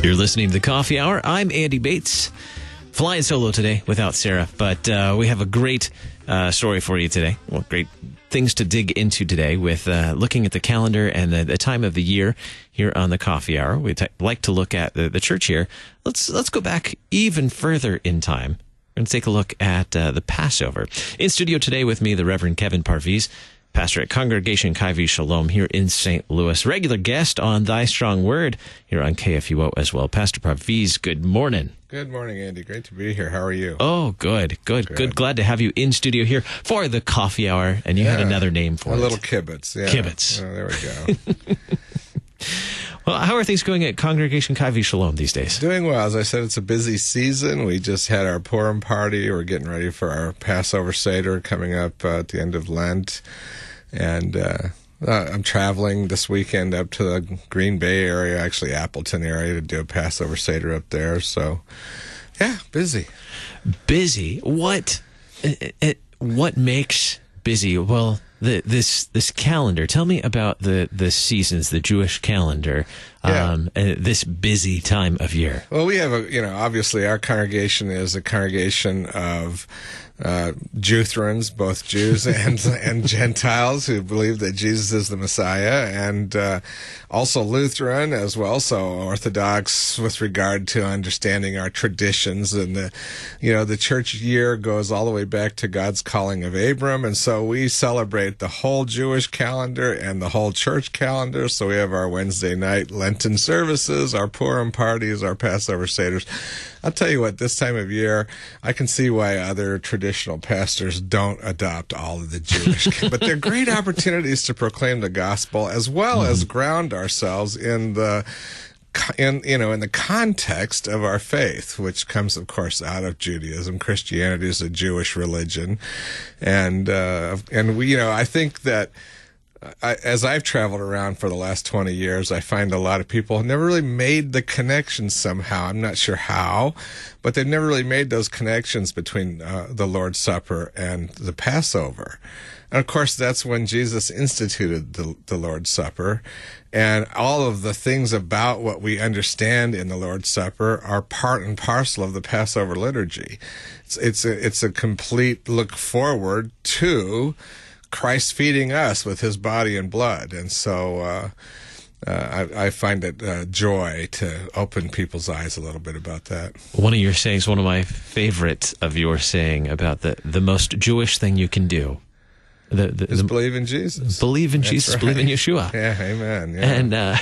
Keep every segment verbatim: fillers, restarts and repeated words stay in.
You're listening to The Coffee Hour. I'm Andy Bates. Flying solo today without Sarah, but uh, we have a great uh, story for you today. Well, great things to dig into today with uh, looking at the calendar and the, the time of the year here on The Coffee Hour. We'd t- like to look at the, the church year. Let's let's go back even further in time and take a look at uh, the Passover. In studio today with me, the Reverend Kevin Parviz, pastor at Congregation Kaivi Shalom here in Saint Louis. Regular guest on Thy Strong Word here on K F U O as well. Pastor Parviz, good morning. Good morning, Andy. Great to be here. How are you? Oh, good, good, good. good. Glad to have you in studio here for the Coffee Hour. And you yeah, had another name for a it. A little kibbutz. Yeah. Kibbutz. Oh, there we go. Well, how are things going at Congregation Kaivi Shalom these days? Doing well. As I said, it's a busy season. We just had our Purim party. We're getting ready for our Passover Seder coming up uh, at the end of Lent. And uh, uh, I'm traveling this weekend up to the Green Bay area, actually Appleton area, to do a Passover Seder up there. So, yeah, busy. Busy? What? It, it, what makes busy? Well, the, this this calendar. Tell me about the, the seasons, the Jewish calendar. Um, yeah. uh, this busy time of year. Well, we have a, you know, obviously our congregation is a congregation of uh, Juthrans, both Jews and and Gentiles who believe that Jesus is the Messiah, and uh, also Lutheran as well, so Orthodox with regard to understanding our traditions. And the, you know, the church year goes all the way back to God's calling of Abram, and so we celebrate the whole Jewish calendar and the whole church calendar. So we have our Wednesday night Lenten services, our Purim parties, our Passover Seders. I'll tell you what, this time of year, I can see why other traditional pastors don't adopt all of the Jewish, but they're great opportunities to proclaim the gospel as well mm-hmm. as ground ourselves in the, in you know, in the context of our faith, which comes, of course, out of Judaism. Christianity is a Jewish religion, and uh, and we, you know, I think that. I, as I've traveled around for the last twenty years, I find a lot of people have never really made the connections somehow. I'm not sure how, but they've never really made those connections between uh, the Lord's Supper and the Passover. And of course, that's when Jesus instituted the, the Lord's Supper. And all of the things about what we understand in the Lord's Supper are part and parcel of the Passover liturgy. It's, it's a, it's a complete look forward to Christ feeding us with his body and blood. And so uh, uh, I, I find it uh, joy to open people's eyes a little bit about that. One of your sayings, one of my favorite of your saying about the, the most Jewish thing you can do. The, the, is the, believe in Jesus. Believe in That's Jesus, right. believe in Yeshua. Yeah, amen. Yeah. And uh,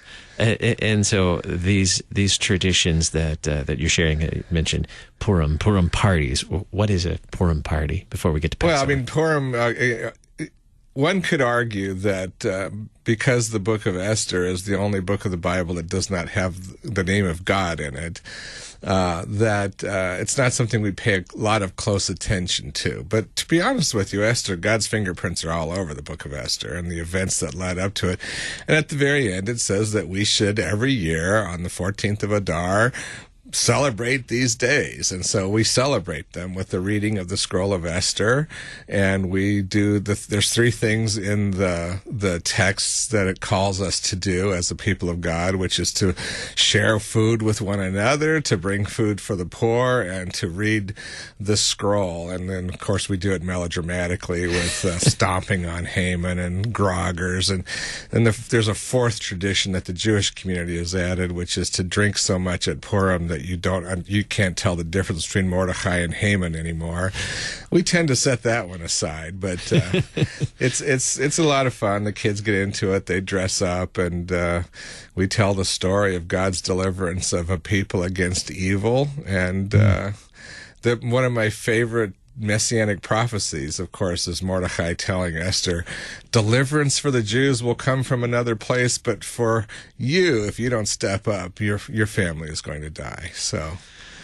and so these these traditions that uh, that you're sharing, you mentioned Purim, Purim parties. What is a Purim party before we get to Passover? Well, I mean, Purim, uh, one could argue that uh, because the book of Esther is the only book of the Bible that does not have the name of God in it, uh, that uh, it's not something we pay a lot of close attention to. But to be honest with you, Esther, God's fingerprints are all over the book of Esther and the events that led up to it. And at the very end, it says that we should every year on the fourteenth of Adar celebrate these days. And so we celebrate them with the reading of the scroll of Esther, and we do the there's three things in the the texts that it calls us to do as the people of God, which is to share food with one another, to bring food for the poor, and to read the scroll. And then of course we do it melodramatically with uh, stomping on Haman and groggers. And and the, there's a fourth tradition that the Jewish community has added, which is to drink so much at Purim that you don't, you can't tell the difference between Mordecai and Haman anymore. We tend to set that one aside, but uh, it's it's it's a lot of fun. The kids get into it. They dress up, and uh, we tell the story of God's deliverance of a people against evil. And uh, the, one of my favorite messianic prophecies, of course, is Mordecai telling Esther, deliverance for the Jews will come from another place, but for you, if you don't step up, your your family is going to die. So,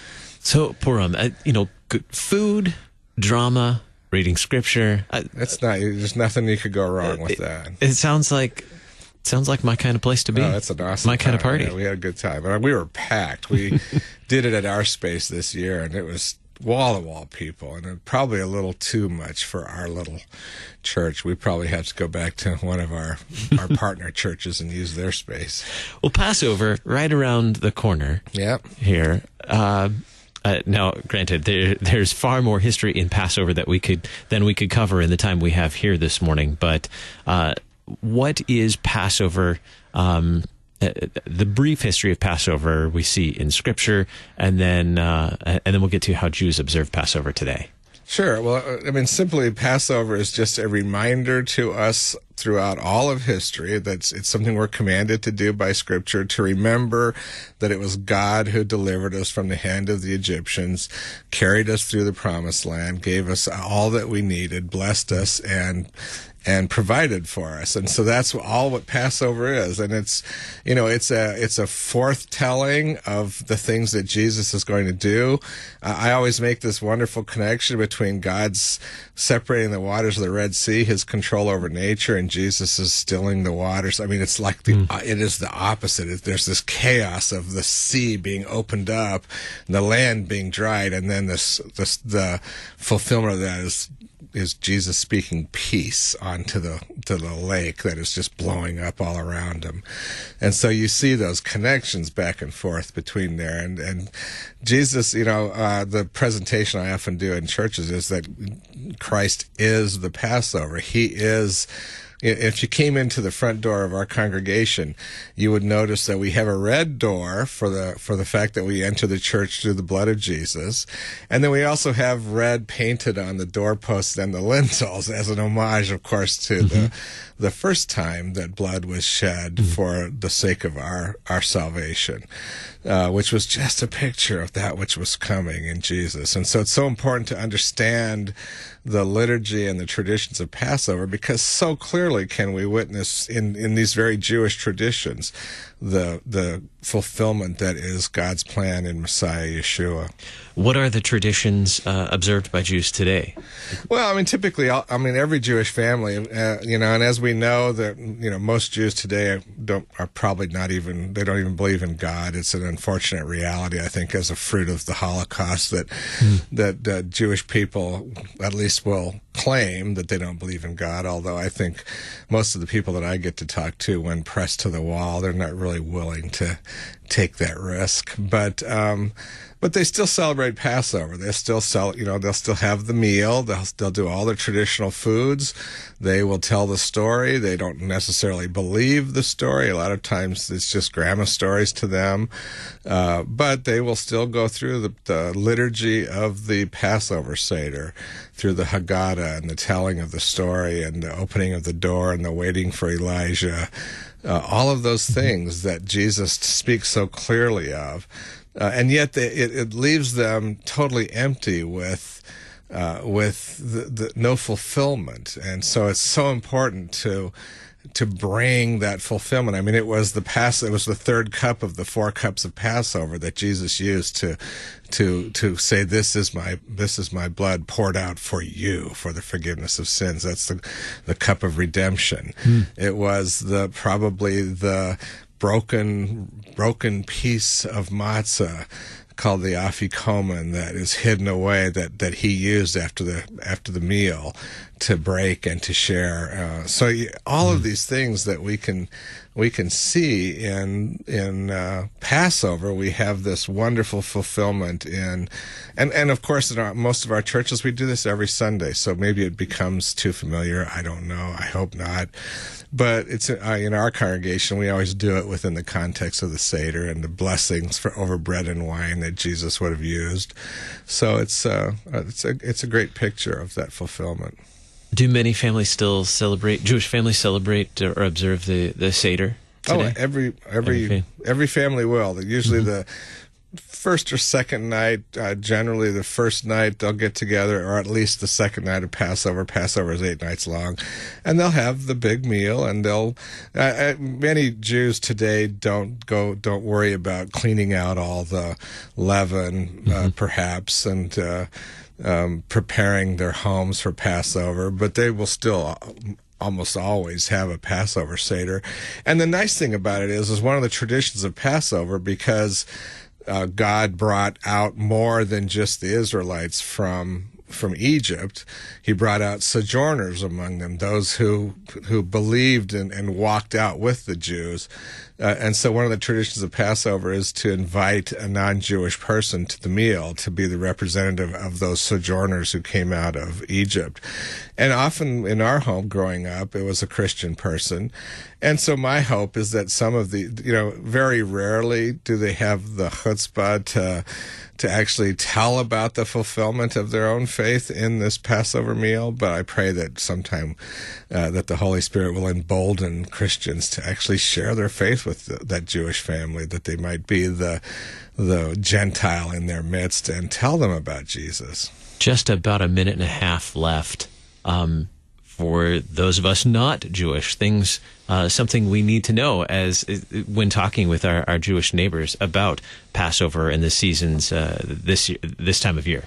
so Purim, uh, you know, good food, drama, reading scripture. Uh, That's not. There's nothing you could go wrong with it, that. It sounds like. Sounds like my kind of place to be. Oh, that's an awesome My time. kind of party. Yeah, we had a good time. We were packed. We did it at our space this year, and it was wall-to-wall people, and probably a little too much for our little church. We probably have to go back to one of our, our partner churches and use their space. Well, Passover, right around the corner Yep. here. Uh, uh, now, granted, there, there's far more history in Passover that we could than we could cover in the time we have here this morning. But uh, what is Passover? Um, uh, the brief history of Passover we see in Scripture, and then uh, and then we'll get to how Jews observe Passover today. Sure. Well, I mean, simply Passover is just a reminder to us throughout all of history that it's something we're commanded to do by Scripture, to remember that it was God who delivered us from the hand of the Egyptians, carried us through the Promised Land, gave us all that we needed, blessed us, and and provided for us. And so that's all what Passover is. And it's, you know, it's a it's a forthtelling of the things that Jesus is going to do. Uh, I always make this wonderful connection between God's separating the waters of the Red Sea, his control over nature, and Jesus is stilling the waters. I mean, it's like the mm. uh, it is the opposite. It, there's this chaos of the sea being opened up, and the land being dried, and then this, this the fulfillment of that is is Jesus speaking peace onto the to the lake that is just blowing up all around him. And so you see those connections back and forth between there. And, and Jesus, you know, uh, the presentation I often do in churches is that Christ is the Passover. He is... If you came into the front door of our congregation, you would notice that we have a red door for the for the fact that we enter the church through the blood of Jesus. And then we also have red painted on the doorposts and the lintels as an homage, of course, to mm-hmm. the the first time that blood was shed mm-hmm. for the sake of our, our salvation, uh, which was just a picture of that which was coming in Jesus. And so it's so important to understand the liturgy and the traditions of Passover, because so clearly can we witness in, in these very Jewish traditions the the fulfillment that is God's plan in Messiah Yeshua. What are the traditions uh, observed by Jews today? Well, I mean, typically, I mean, every Jewish family, uh, you know, and as we know that, you know, most Jews today don't are probably not even, they don't even believe in God. It's an unfortunate reality, I think, as a fruit of the Holocaust that mm. that uh, Jewish people at least will claim that they don't believe in God, although I think most of the people that I get to talk to, when pressed to the wall, they're not really willing to take that risk. But um, but they still celebrate Passover. They still sell, you know, they'll still have the meal. They'll they'll do all their traditional foods. They will tell the story. They don't necessarily believe the story. A lot of times it's just grandma stories to them. Uh, but they will still go through the, the liturgy of the Passover Seder, through the Haggadah and the telling of the story and the opening of the door and the waiting for Elijah. Uh, all of those things that Jesus speaks so clearly of. Uh, and yet they, it, it leaves them totally empty with uh, with the, the, no fulfillment. And so it's so important to to bring that fulfillment. I mean, it was the pass. It was the third cup of the four cups of Passover that Jesus used to to to say, "This is my this is my blood poured out for you for the forgiveness of sins." That's the the cup of redemption. Hmm. It was the probably the broken broken piece of matzah called the afikomen that is hidden away, that, that he used after the after the meal to break and to share. Uh, so all of these things that we can we can see in in uh, Passover, we have this wonderful fulfillment in, and and of course in our, most of our churches we do this every Sunday. So maybe it becomes too familiar. I don't know. I hope not. But it's uh, in our congregation, we always do it within the context of the Seder and the blessings for over bread and wine that Jesus would have used. So it's uh, it's a it's a great picture of that fulfillment. Do many families still celebrate? Jewish families celebrate or observe the the Seder today? Oh, every every every, every family will. Usually mm-hmm. the first or second night, uh, generally the first night they'll get together, or at least the second night of Passover. Passover is eight nights long, and they'll have the big meal. And they'll uh, uh, many Jews today don't go don't worry about cleaning out all the leaven, uh, mm-hmm. perhaps, and uh, um, preparing their homes for Passover, but they will still almost always have a Passover Seder. And the nice thing about it is, is one of the traditions of Passover, because uh, God brought out more than just the Israelites from from Egypt. He brought out sojourners among them, those who who believed and, and walked out with the Jews. Uh, and so one of the traditions of Passover is to invite a non-Jewish person to the meal to be the representative of those sojourners who came out of Egypt. And often in our home growing up, it was a Christian person. And so my hope is that some of the, you know, very rarely do they have the chutzpah to to actually tell about the fulfillment of their own faith in this Passover meal, but I pray that sometime uh, that the Holy Spirit will embolden Christians to actually share their faith with the, that Jewish family, that they might be the the Gentile in their midst and tell them about Jesus. Just about a minute and a half left. Um, for those of us not Jewish, things, uh, something we need to know as when talking with our, our Jewish neighbors about Passover and the seasons uh, this this time of year.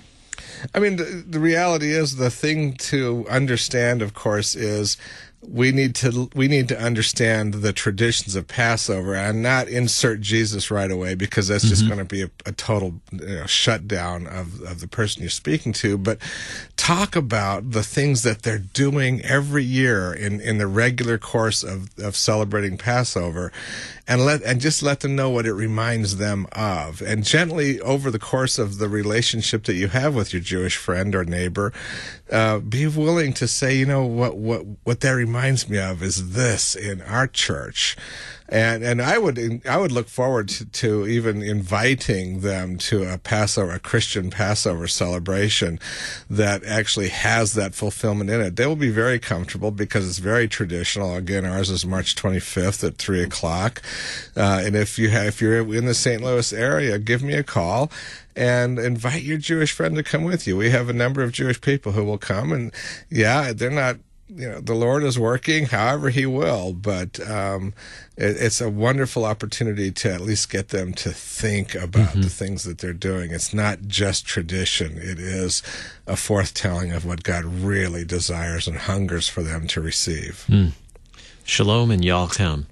I mean, the, the reality is the thing to understand, of course, is we need to we need to understand the traditions of Passover and not insert Jesus right away, because that's just mm-hmm. going to be a, a total you know, shutdown of, of the person you're speaking to. But talk about the things that they're doing every year in, in the regular course of, of celebrating Passover, and let and just let them know what it reminds them of. And gently, over the course of the relationship that you have with your Jewish friend or neighbor, uh, be willing to say, you know, what what what that reminds me of is this in our church. And and I would I would look forward to, to even inviting them to a Passover, a Christian Passover celebration that actually has that fulfillment in it. They will be very comfortable because it's very traditional. Again, ours is March twenty-fifth at three o'clock. Uh, and if you have, if you're in the Saint Louis area, give me a call and invite your Jewish friend to come with you. We have a number of Jewish people who will come, and yeah, they're not. You know, the Lord is working however He will, but um, it, it's a wonderful opportunity to at least get them to think about mm-hmm. the things that they're doing. It's not just tradition. It is a forthtelling of what God really desires and hungers for them to receive. Mm. Shalom in Yaltown.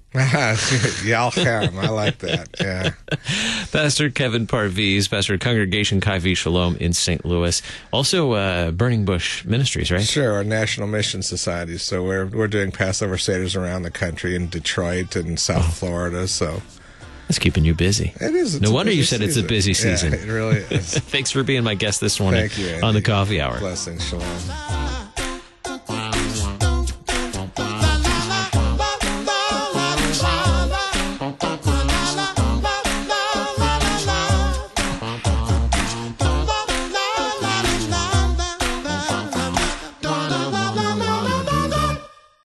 Yaltown, I like that, yeah. Pastor Kevin Parviz, pastor of Congregation Chi Vi Shalom in Saint Louis. Also uh, Burning Bush Ministries, right? Sure, our National Mission Society. So we're we're doing Passover Seder's around the country in Detroit and South oh. Florida, so... That's keeping you busy. It is. No wonder you said season. It's a busy season. Yeah, it really is. Thanks for being my guest this morning Thank you, Andy. on the Coffee Hour. Blessings, shalom.